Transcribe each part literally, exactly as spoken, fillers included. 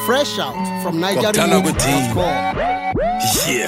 Fresh out from Nigeria dot com. Yeah.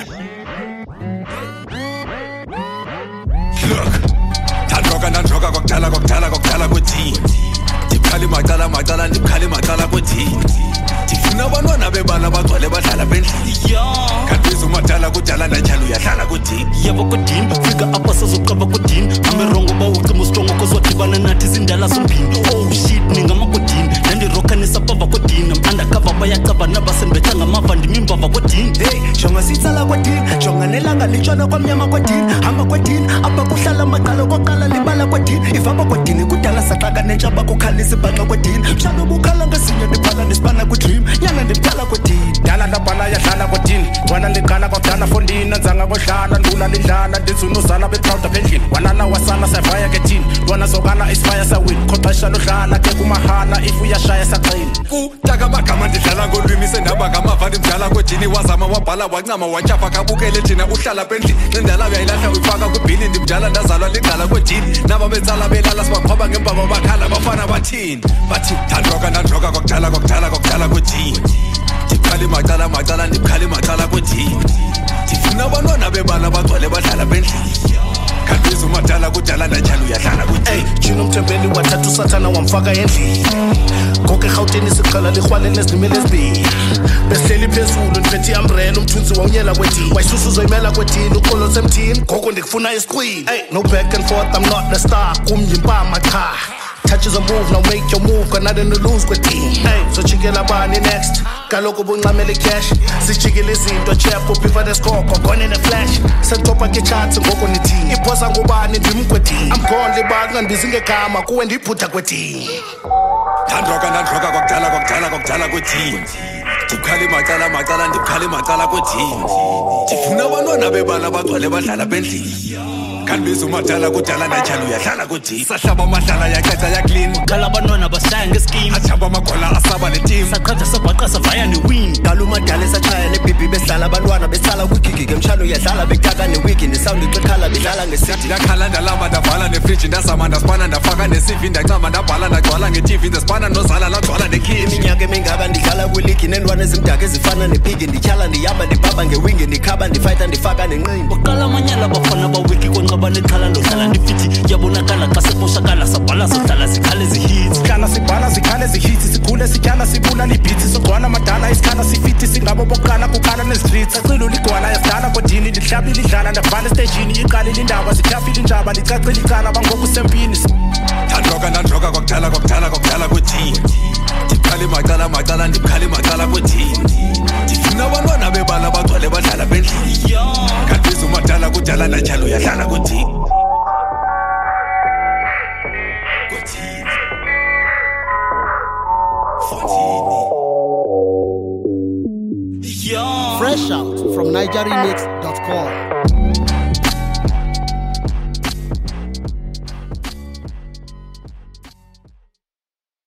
Look, ndandroga ndandroga kwakudala kwakudala kwakudala kwethini. Ndikhali macala macala ndikhali macala kwethini. Ndifuna abantwana bebala bagcwele badlala bendlini. Kanti umadala kudala nanjalo uyahlala kwethini. Yebo kodini fika apha sazoqaba kodini. Amerongo bawucima ustrong kozwadibana nathi izindala sompini. Oh shit ningama kodini. Nandirokhanisa bava kodini. I'm undercover bayacaba nabasembetha ngamava ndimimbava kodini. Hey, jonga sitsala kodini. Jonga nelanga litshona kwamnyama kodini. Hamba kodini apha kuhlala amaqala koqala libala kodini. Ivaba kodini kudala saxaka nentsaba kukhalisa ibhaxa kodini. Mhlawumbe bukhala ngesinye ndibhala ndisibana kudream. Nyana ndibhala kodini. Dala ndabhala yadlala kodini. Wena liqala kwakudala fondini. Nzanga kodlala ndula lidlala ndizunuzala beproud aphendlini. Walala wasala savaya kethini. Wena zokala isifaya sawini. Khoxesha lodlala ke kumahana if uyashaya saqini. Kutaka magama ndidlala ngolwimi sendaba ngamava ndimdala kwejini wazama wabhala wancama watyhafa kabukele thina uhlala pendlini nendala uyayilahla uyifaka kwibhini ndimdala ndazalwa ligqala kwejini naba betsala belala sibaqhoba ngempama bakhala bafana bathini bathi ndandroga ndandroga kwakudala kwakudala kwakudala kwejini ndikhali macala macala ndikhali macala kwejini ndifuna abantwana bebala bagcwele badlala pendlini kanti umadala kudala nanjalo uyahlala kwethini. Hey, jina umthembeli wathatha usathana wamfaka endlini. Konke eGauteng siqala likhwale nezinimele ezibili. Behleli phezulu ndiphethe iumbrella umthunzi wawunyela kwethini. Wayisusu uzoyimela kwethini uqolo semthini. Ngoko ndikufuna isiqwini. Hey, no back and forth, I'm not the star. Kumyimpama cha. Touches a move, now make your move, got nothing to lose with team. Hey, so chikela bani next. Kaloko bunqamele cash. Sichikela izinto chef upiva the score, gone in the flash. Sentopa ke chance ngoko ni team. Iphosa ngubani ndimkwethini. I'm gone libanga ndizingegama kuwe ndiphutha kwethini. Ndandroga ndandroga kwakudala kwakudala kwakudala kwethini. Ndikhali macala macala ndikhali macala kwethini. Ndifuna abantwana bebala bagcwele badlala pendlini. Kanti umadala kudala nanjalo uyahlala kwethini. Sahlaba amadlala yacaca yaklini. Kala abantwana bashaya ngescheme. Athaba amagwala asaba neteam. Saqhatha sabhaqa savaya newin. Kala umadala esachaya nebhibi behlala abantwana besala kwigigi ngemshalo uyadlala bekutaka newiki nesound ixekhala bedlala ngesithi. Ndakhala ndalamba ndavala nefriji ndazama ndasipana ndafaka nesivi ndancama ndabhala ndagcwala ngetv ndasipana nozala lagcwala nekhithi. Iminyaka emingaka ndidlala kwiligi neenlwane ezimdaka ezifana nepigi ndityhala ndihamba ndibhaba ngewingi ndikhaba ndifayitha ndifaka nenqini. Uqala amanyala bafana bawiki konqaba nekhala ndodlala ndifithi. Yabonakala xa semoshakala sabhala sodlala zikhale zihits. Sihlala sibhala zikhale zihits. Sikhule sityala sibula libhithi. Sogcwala amadala isikhala sifithi. Singabo bokuqala kukhala nezistreets. Acilo ligwala yasidala kodini. Lihlabile idlala ndabhala estejini. Iqalile indaba zityhafile indaba licacile icala bangoku sempini. Ndandroga ndandroga kwakudala kwakudala kwakudala kwethini. Ndikhali macala macala ndikhali macala kwethini. Ndifuna abantwana bebala bagcwele badlala pendlini. Kanti umadala kudala nanjalo uyahlala kwethini. Kwethini. Fresh out from Nigeria dot com.